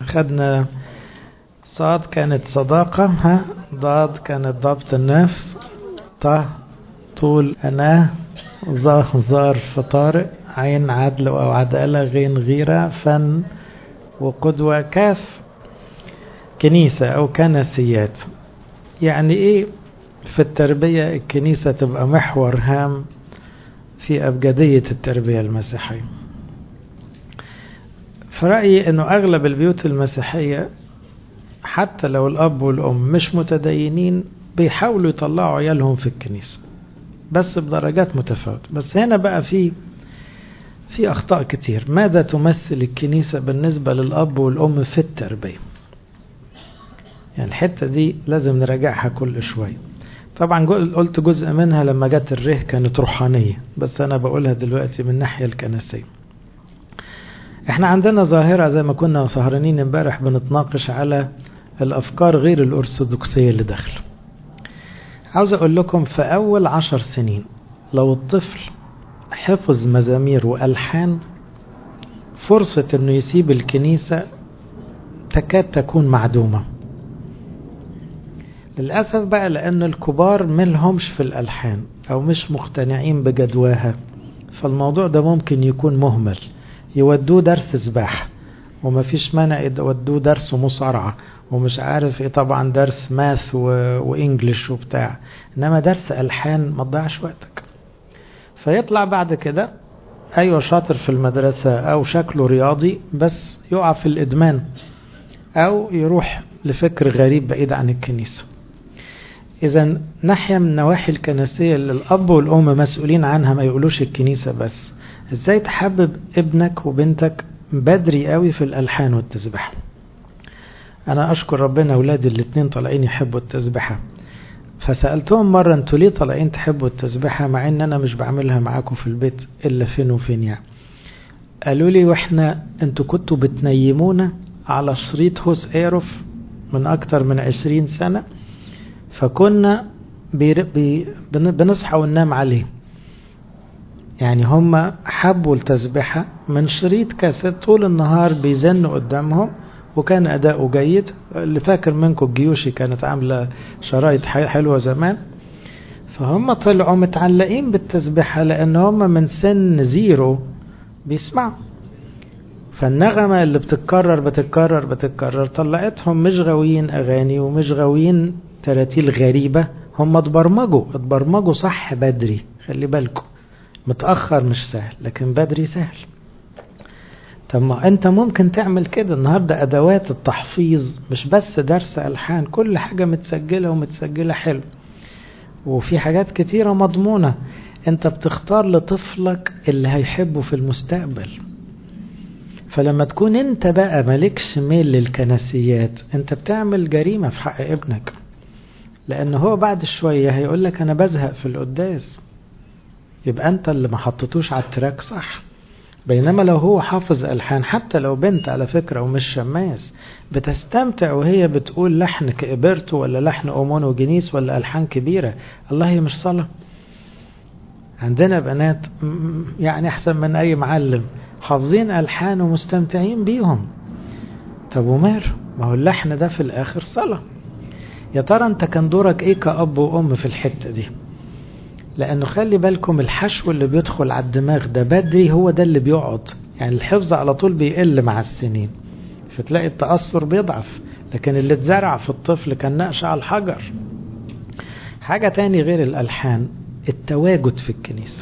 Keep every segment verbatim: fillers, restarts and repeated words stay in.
خدنا صاد كانت صداقة، ها ضاد كانت ضبط النفس، ط طول أنا، ظا ظرف طارئ، عين عدل أو عدالة، غين غيرة، فن وقدوة، كاف كنيسة أو كنسيات. يعني إيه في التربية الكنيسة تبقى محور هام في أبجدية التربية المسيحية؟ في رأيي أنه أغلب البيوت المسيحية حتى لو الأب والأم مش متدينين بيحاولوا يطلعوا عيالهم في الكنيسة، بس بدرجات متفاوتة. بس هنا بقى في في أخطاء كتير. ماذا تمثل الكنيسة بالنسبة للأب والأم في التربية؟ يعني الحتة دي لازم نراجعها كل شوية. طبعا قلت جزء منها لما جت الره كانت روحانية، بس أنا بقولها دلوقتي من الناحية الكنسية. احنا عندنا ظاهرة زي ما كنا سهرانين امبارح بنتناقش على الأفكار غير الأرثوذكسية اللي داخل. عاوز أقول لكم في أول عشر سنين لو الطفل حفظ مزامير وألحان، فرصة أنه يسيب الكنيسة تكاد تكون معدومة. للأسف بقى لأن الكبار ملهمش في الألحان أو مش مقتنعين بجدواها، فالموضوع ده ممكن يكون مهمل. يودوه درس سباحة وما فيش مانع يودوه درس مصارعة ومش عارف ايه، طبعا درس ماث وإنجليش وبتاع، إنما درس ألحان ما تضيعش وقتك. فيطلع بعد كده أيوة شاطر في المدرسة أو شكله رياضي، بس يقع في الإدمان أو يروح لفكر غريب بعيد عن الكنيسة. إذا ناحية من النواحي الكنسية اللي الأب والأم مسؤولين عنها، ما يقولوش الكنيسة بس، إزاي تحبب ابنك وبنتك بدري قوي في الألحان والتسبيح. أنا أشكر ربنا أولادي الاتنين طالعين يحبوا التسبيحة، فسألتهم مرة انتوا ليه طالعين تحبوا التسبيحة مع ان انا مش بعملها معاكم في البيت الا فين وفين يعني. قالوا لي واحنا انتوا كنتوا بتنيمونا على شريط هوس ايروف من اكتر من عشرين سنة، فكنا بي بي بنصحى وننام عليه. يعني هم حبوا التسبيحة من شريط كاسيت طول النهار بيزنوا قدامهم، وكان أداؤه جيد. اللي فاكر منكم الجيوشي كانت عاملة شرايط حلوة زمان، فهم طلعوا متعلقين بالتسبيحة لأن هم من سن زيرو بيسمعوا. فالنغمة اللي بتتكرر بتتكرر بتتكرر طلعتهم مش غاويين أغاني ومش غاويين تراتيل غريبة، هم اتبرمجوا اتبرمجوا صح بدري. خلي بالكم متأخر مش سهل، لكن بدري سهل. طب ما انت ممكن تعمل كده النهاردة. ادوات التحفيظ مش بس درس ألحان، كل حاجة متسجلة ومتسجلة حلو، وفي حاجات كتيرة مضمونة. انت بتختار لطفلك اللي هيحبه في المستقبل. فلما تكون انت بقى مالكش ميل للكنسيات، انت بتعمل جريمة في حق ابنك، لان هو بعد شوية هيقولك انا بزهق في القداس، يبقى انت اللي ما حطتوش على التراك صح. بينما لو هو حافظ ألحان، حتى لو بنت على فكرة ومش شماس، بتستمتع وهي بتقول لحن كإبرتو ولا لحن أومون وجنيس ولا ألحان كبيرة. الله، هي مش صلاة. عندنا بنات يعني أحسن من أي معلم، حافظين ألحان ومستمتعين بيهم. طب وماله؟ ما هو اللحن ده في الآخر صلاة. يا ترى أنت كان دورك إيه كأب وأم في الحتة دي؟ لأنه خلي بالكم الحشو اللي بيدخل على الدماغ ده بدري هو ده اللي بيقعد. يعني الحفظ على طول بيقل مع السنين، فتلاقي التأثر بيضعف، لكن اللي اتزرع في الطفل كان نقش على الحجر. حاجة تاني غير الألحان، التواجد في الكنيسة.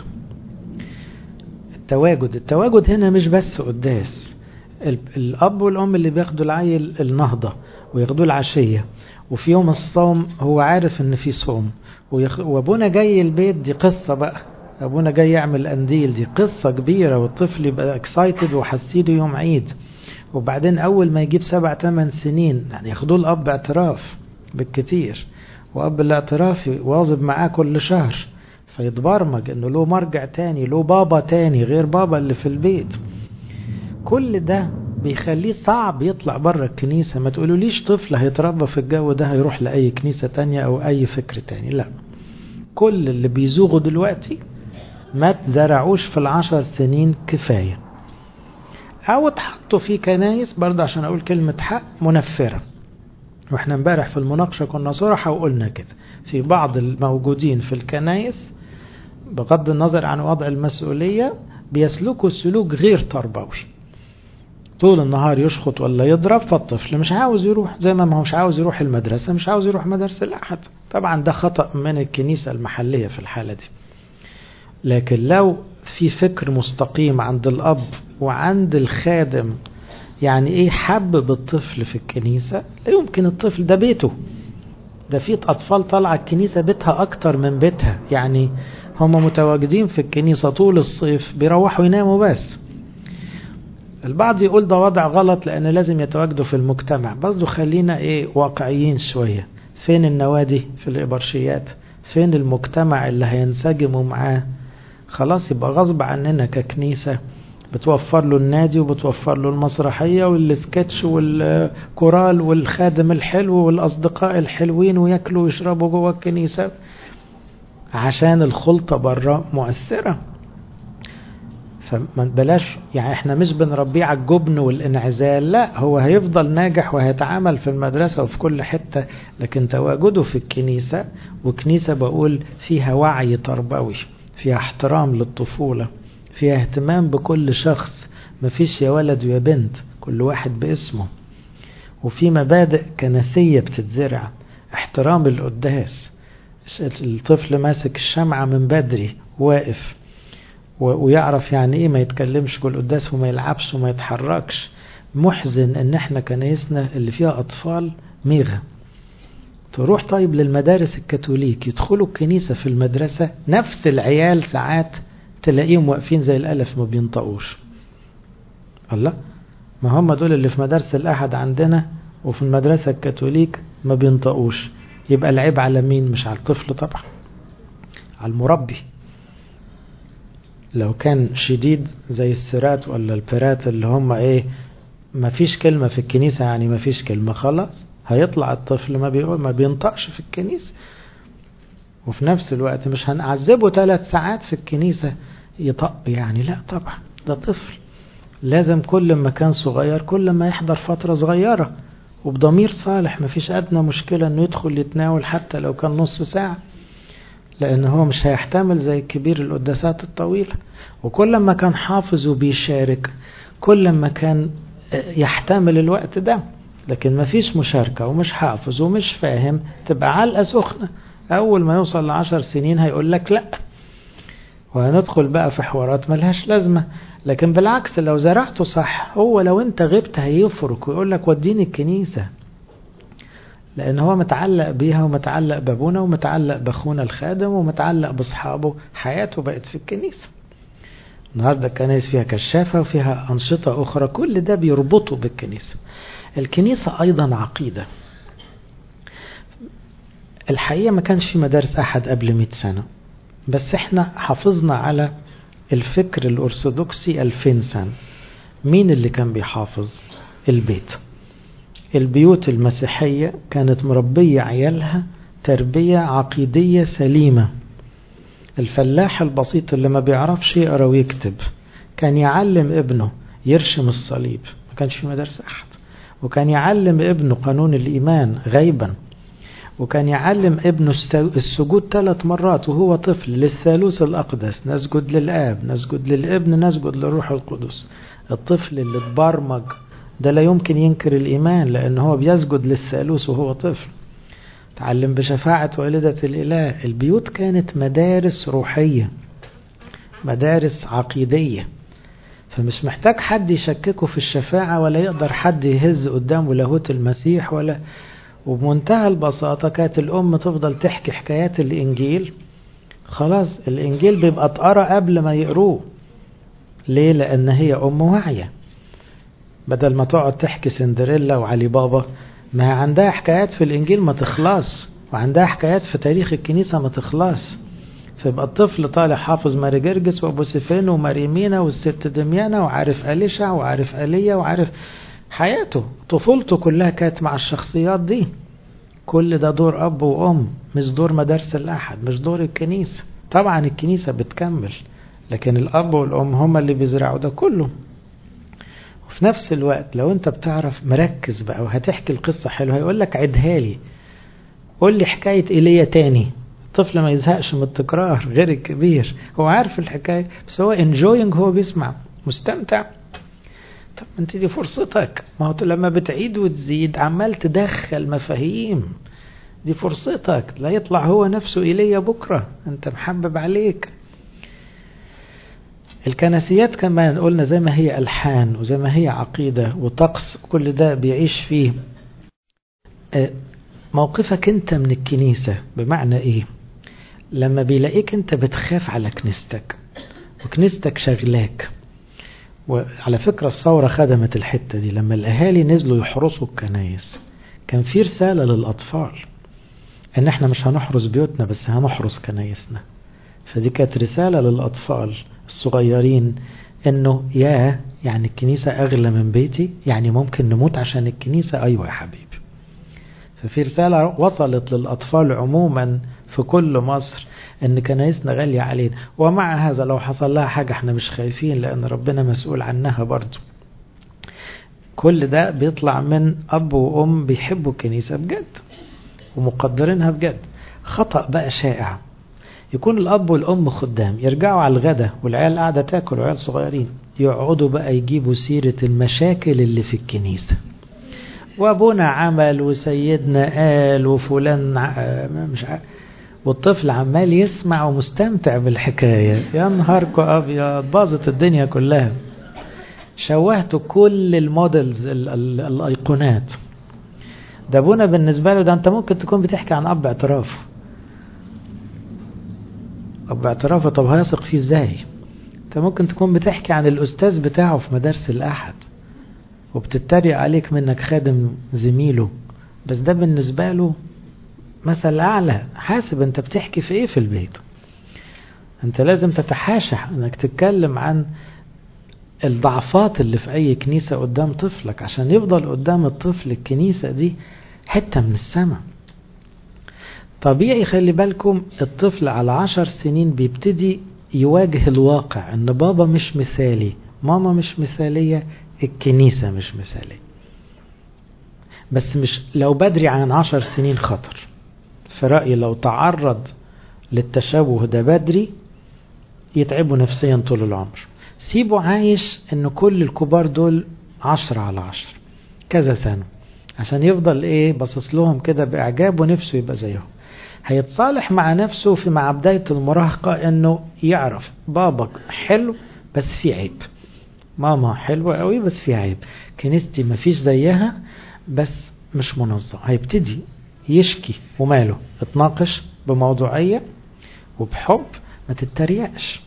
التواجد التواجد هنا مش بس قداس. الأب والأم اللي بياخدوا العيل النهضة وياخدوا العشية، وفي يوم الصوم هو عارف ان في صوم، وابونا جاي البيت، دي قصة بقى. ابونا جاي يعمل قنديل، دي قصة كبيرة، والطفل يبقى اكسايتد وحسيده يوم عيد. وبعدين اول ما يجيب سبع تمن سنين يعني ياخدوه الاب اعتراف بالكتير، واب الاعتراف واظب معاه كل شهر، فيتبرمج انه له مرجع تاني، له بابا تاني غير بابا اللي في البيت. كل ده بيخليه صعب يطلع بره الكنيسة. ما تقولوا ليش طفل هيتربى في الجو ده هيروح لأي كنيسة تانية أو أي فكر تاني، لا. كل اللي بيزوغوا دلوقتي ما تزرعوش في العشر سنين كفاية. أو تحطوا في كنايس برضه عشان أقول كلمة حق منفرة. وإحنا امبارح في المناقشة كنا صراحة وقلنا كده، في بعض الموجودين في الكنايس بغض النظر عن وضع المسؤولية بيسلكوا سلوك غير تربوي، طول النهار يشخط ولا يضرب، فالطفل مش عاوز يروح، زي ما هو مش عاوز يروح المدرسة مش عاوز يروح مدرسة الأحد. طبعا ده خطأ من الكنيسة المحلية في الحالة دي. لكن لو في فكر مستقيم عند الأب وعند الخادم، يعني ايه حبب الطفل في الكنيسة، لا يمكن الطفل ده بيته، ده في أطفال طالعة الكنيسة بيتها أكتر من بيتها، يعني هم متواجدين في الكنيسة طول الصيف بيروحوا يناموا بس. البعض يقول ده وضع غلط لأن لازم يتواجدوا في المجتمع، برضو خلينا ايه واقعيين شوية. فين النوادي في الإبرشيات؟ فين المجتمع اللي هينسجموا معاه؟ خلاص يبقى غصب عننا ككنيسة بتوفر له النادي وبتوفر له المسرحية والسكتش والكورال والخادم الحلو والأصدقاء الحلوين، ويأكلوا ويشربوا جوه الكنيسة عشان الخلطة برا مؤثرة. فما بلاش يعني احنا مش بنربيه على الجبن والانعزال، لا هو هيفضل ناجح وهيتعامل في المدرسة وفي كل حتة، لكن تواجده في الكنيسة، وكنيسة بقول فيها وعي تربوي، فيها احترام للطفولة، فيها اهتمام بكل شخص، مفيش يا ولد ويا بنت، كل واحد باسمه، وفي مبادئ كنسية بتتزرع، احترام القداس، الطفل ماسك الشمعة من بدري واقف ويعرف يعني ايه ما يتكلمش في القداس وما يلعبش وما يتحركش. محزن ان احنا كنايسنا اللي فيها اطفال ميغة. تروح طيب للمدارس الكاثوليك يدخلوا الكنيسة في المدرسة، نفس العيال ساعات تلاقيهم واقفين زي الألف ما بينطقوش. الله، ما هم دول اللي في مدارس الأحد عندنا وفي المدرسة الكاثوليك ما بينطقوش، يبقى العيب على مين؟ مش على الطفل طبعا، على المربي. لو كان شديد زي السرات ولا البرات اللي هم ايه ما فيش كلمة في الكنيسة، يعني ما فيش كلمة، خلاص هيطلع الطفل ما بيقول ما بينطقش في الكنيسة. وفي نفس الوقت مش هنعذبه ثلاث ساعات في الكنيسة يطق، يعني لا طبعا، ده طفل لازم كل ما كان صغير كل ما يحضر فترة صغيرة وبضمير صالح، ما فيش أدنى مشكلة انه يدخل يتناول حتى لو كان نصف ساعة، لأن هو مش هيحتمل زي كبير القداسات الطويلة. وكل ما كان حافظ وبيشارك كل ما كان يحتمل الوقت ده. لكن ما فيش مشاركة ومش حافظ ومش فاهم، تبقى علقة سخنة، أول ما يوصل لعشر سنين هيقول لك لا، وهندخل بقى في حوارات ملهاش لازمة. لكن بالعكس لو زرعته صح، هو لو انت غبت هيفرك ويقول لك وديني الكنيسة، لأن هو متعلق بيها ومتعلق بابونا ومتعلق بأخونا الخادم ومتعلق بأصحابه، حياته بقت في الكنيسة. النهاردة الكنائس فيها كشافة وفيها أنشطة أخرى، كل ده بيربطه بالكنيسة. الكنيسة أيضا عقيدة. الحقيقة ما كانش في مدارس أحد قبل مئة سنة، بس احنا حافظنا على الفكر الأرثوذكسي ألفين سنة. مين اللي كان بيحافظ؟ البيت. البيوت المسيحية كانت مربية عيالها تربية عقيدية سليمة. الفلاح البسيط اللي ما بيعرفش يقرأ ويكتب كان يعلم ابنه يرشم الصليب، ما كانش في مدارس أحد، وكان يعلم ابنه قانون الإيمان غيبا، وكان يعلم ابنه السجود ثلاث مرات وهو طفل للثالوث الأقدس، نسجد للآب، نسجد للابن، نسجد للروح القدس. الطفل اللي اتبرمج ده لا يمكن ينكر الإيمان لأنه هو بيسجد للثالوث وهو طفل. تعلم بشفاعة والدة الإله. البيوت كانت مدارس روحية، مدارس عقيدية، فمش محتاج حد يشككه في الشفاعة ولا يقدر حد يهز قدامه لاهوت المسيح ولا. وبمنتهى البساطة كانت الأم تفضل تحكي حكايات الإنجيل، خلاص الإنجيل بيبقى اتقرأ قبل ما يقروه. ليه؟ لأن هي أم واعية، بدل ما تقعد تحكي سندريلا وعلي بابا، ما عندها حكايات في الإنجيل ما تخلص، وعندها حكايات في تاريخ الكنيسة ما تخلص. فيبقى الطفل طالع حافظ ماري جرجس وأبو سفين وماريمينا والست دميانة، وعارف أليشع وعارف أليا وعارف حياته، طفولته كلها كانت مع الشخصيات دي. كل ده دور أب وأم، مش دور مدارس الأحد، مش دور الكنيسة. طبعا الكنيسة بتكمل، لكن الأب والأم هم اللي بيزرعوا ده كله. في نفس الوقت لو انت بتعرف مركز بقى وهتحكي القصة حلوة هيقول لك عدها لي، قول لي حكاية ايليا تاني. الطفل ما يزهقش من التكرار غير الكبير، هو عارف الحكاية بس هو انجوينج، هو بيسمع مستمتع. طب انت دي فرصتك، ما هو لما بتعيد وتزيد عمال تدخل مفاهيم، دي فرصتك، لا يطلع هو نفسه ايليا بكرة، انت محبب عليك. الكنسيات كمان قلنا زي ما هي ألحان وزي ما هي عقيدة وطقس، كل ده بيعيش فيه موقفك انت من الكنيسة. بمعنى ايه؟ لما بيلاقيك انت بتخاف على كنيستك وكنيستك شغلاك. وعلى فكرة الثورة خدمت الحتة دي، لما الأهالي نزلوا يحرسوا الكنايس كان في رسالة للأطفال ان احنا مش هنحرس بيوتنا بس هنحرس كنايسنا. فدي كانت رسالة للأطفال الصغيرين انه يا يعني الكنيسة اغلى من بيتي، يعني ممكن نموت عشان الكنيسة. ايوه يا حبيبي. ففي رسالة وصلت للأطفال عموما في كل مصر ان كنايسنا غالية علينا، ومع هذا لو حصل لها حاجة احنا مش خايفين لان ربنا مسؤول عنها برضو. كل ده بيطلع من اب وام بيحبوا الكنيسة بجد ومقدرينها بجد. خطأ بقى شائع يكون الأب والأم خدام، يرجعوا على الغدا والعيال قاعدة تاكل وعيال صغيرين، يقعدوا بقى يجيبوا سيرة المشاكل اللي في الكنيسة، وابونا عمل وسيدنا قال وفلان مش عارف، والطفل عمال يسمع ومستمتع بالحكاية. يا نهاركو أبيض، باظت الدنيا كلها. شوهتوا كل المودلز الأيقونات. ده ابونا بالنسبة له ده انت ممكن تكون بتحكي عن أب اعتراف، أب اعترافه طب هيثق فيه ازاي؟ انت ممكن تكون بتحكي عن الأستاذ بتاعه في مدارس الأحد وبتتريق عليك منك خادم زميله، بس ده بالنسبة له مثل أعلى. حاسب انت بتحكي في ايه في البيت. انت لازم تتحاشى انك تتكلم عن الضعفات اللي في اي كنيسة قدام طفلك، عشان يفضل قدام الطفل الكنيسة دي حتة من السماء. طبيعي خلي بالكم الطفل على عشر سنين بيبتدي يواجه الواقع ان بابا مش مثالي، ماما مش مثالية، الكنيسة مش مثالية. بس مش لو بدري عن عشر سنين خطر. في رأيي لو تعرض للتشوه ده بدري يتعبوا نفسيا طول العمر. سيبوا عايش ان كل الكبار دول عشرة على عشر كذا سنة عشان يفضل ايه بصص لهم كده بإعجاب ونفسه يبقى زيهم. هيتصالح مع نفسه في مع بداية المراهقة انه يعرف بابك حلو بس في عيب، ماما حلوة قوي بس في عيب، كنيستي مفيش زيها بس مش منظم. هيبتدي يشكي وماله، اتناقش بموضوعية وبحب، ما تتريقش،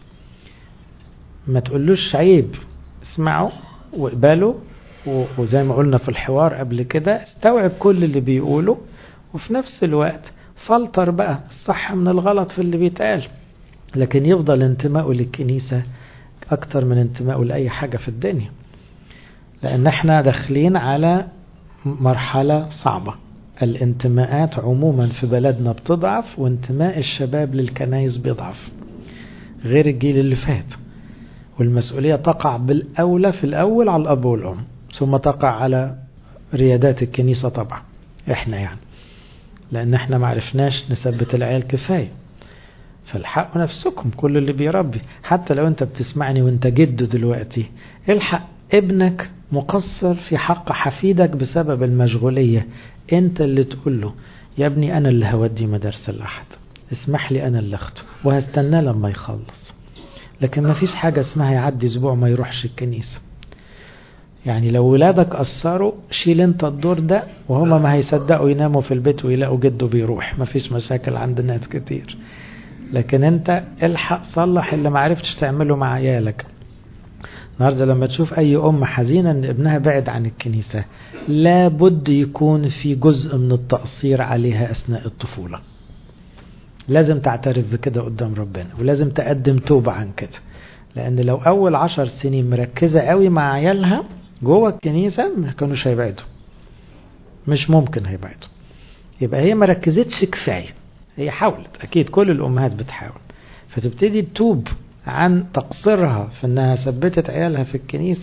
ما تقولوش عيب، اسمعوا واقبلوا، وزي ما قلنا في الحوار قبل كده استوعب كل اللي بيقوله، وفي نفس الوقت فلتر بقى الصح من الغلط في اللي بيتقال. لكن يفضل انتمائه للكنيسة اكتر من انتمائه لأي حاجة في الدنيا، لان احنا داخلين على مرحلة صعبة. الانتماءات عموما في بلدنا بتضعف، وانتماء الشباب للكنائس بيضعف غير الجيل اللي فات. والمسؤولية تقع بالأولى في الأول على الأب والأم، ثم تقع على ريادات الكنيسة طبعا احنا يعني، لأن احنا معرفناش نثبت العيال كفاية. فالحقوا نفسكم كل اللي بيربي، حتى لو انت بتسمعني وانت جد دلوقتي، الحق ابنك مقصر في حق حفيدك بسبب المشغولية. انت اللي تقول له يا ابني انا اللي هودي مدارس الأحد، اسمح لي انا اللي اخده وهستنى لما يخلص. لكن ما فيش حاجة اسمها يعدي اسبوع ما يروحش الكنيسة. يعني لو ولادك قصروا شيل انت الدور ده، وهما ما هيصدقوا يناموا في البيت ويلاقوا جده بيروح. ما فيش مشاكل عند ناس كتير، لكن انت الحق صلح اللي ما عرفتش تعمله مع عيالك. النهارده لما تشوف اي ام حزينة ان ابنها بعد عن الكنيسة، لابد يكون في جزء من التقصير عليها اثناء الطفولة. لازم تعترف بكده قدام ربنا، ولازم تقدم توبة عن كده. لان لو اول عشر سنين مركزة قوي مع عيالها جوه الكنيسة ما كانوش هيبعدوا، مش ممكن هيبعدوا. يبقى هي مركزتش كفاية. هي حاولت، اكيد كل الامهات بتحاول، فتبتدي تتوب عن تقصيرها في انها ثبتت عيالها في الكنيسة،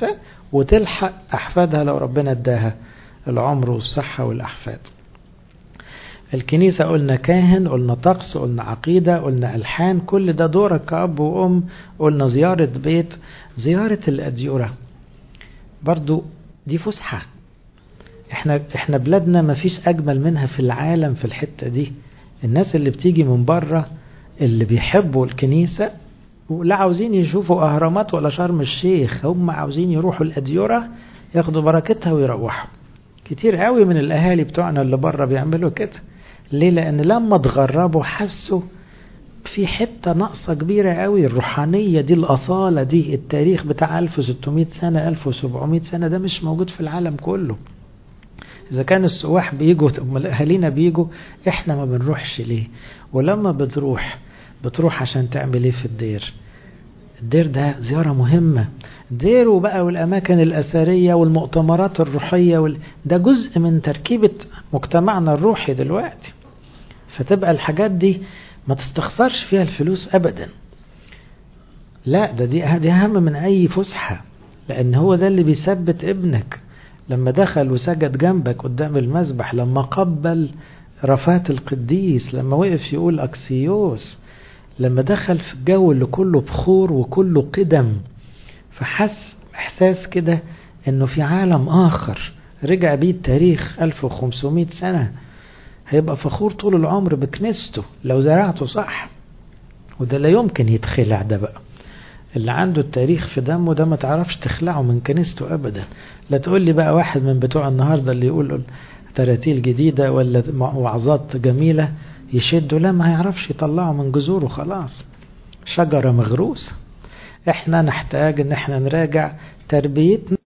وتلحق أحفادها لو ربنا اداها العمر والصحة والأحفاد. الكنيسة قلنا كاهن، قلنا طقس، قلنا عقيدة، قلنا ألحان، كل ده دورك كأب وأم. قلنا زيارة بيت، زيارة الأديرة برضو دي فسحة. احنا احنا بلادنا ما فيش أجمل منها في العالم في الحتة دي. الناس اللي بتيجي من بره اللي بيحبوا الكنيسة ولا عاوزين يشوفوا أهرامات ولا شرم الشيخ، هم عاوزين يروحوا الأديرة ياخدوا بركتها ويروحوا. كتير قوي من الأهالي بتوعنا اللي بره بيعملوا كده. ليه؟ لأن لما تغربوا حسوا في حتة نقصة كبيرة قوي. الروحانية دي، الأصالة دي، التاريخ بتاع ألف وستمائة سنة ألف وسبعمائة سنة ده مش موجود في العالم كله. إذا كان السواح بيجوا أهالينا بيجوا، إحنا ما بنروحش ليه؟ ولما بتروح بتروح عشان تعمل إيه في الدير؟ الدير ده زيارة مهمة. الدير وبقى والأماكن الأثرية والمؤتمرات الروحية وال... ده جزء من تركيبة مجتمعنا الروحي دلوقتي. فتبقى الحاجات دي ما تستخسرش فيها الفلوس أبدا. لا، ده دي, دي أهم من أي فسحة، لأن هو ده اللي بيثبت ابنك. لما دخل وسجد جنبك قدام المذبح، لما قبل رفات القديس، لما وقف يقول أكسيوس، لما دخل في الجو اللي كله بخور وكله قدم، فحس إحساس كده إنه في عالم آخر رجع بيه التاريخ ألف وخمسمائة سنة. هيبقى فخور طول العمر بكنيسته لو زرعته صح. وده لا يمكن يتخلع. ده بقى اللي عنده التاريخ في دمه ده ما تعرفش تخلعه من كنيسته أبدا. لا تقول لي بقى واحد من بتوع النهاردة اللي يقول تراتيل جديدة ولا وعظات جميلة يشدوا، لا، ما يعرفش يطلعه من جذوره. خلاص شجرة مغروسة. احنا نحتاج ان احنا نراجع تربيتنا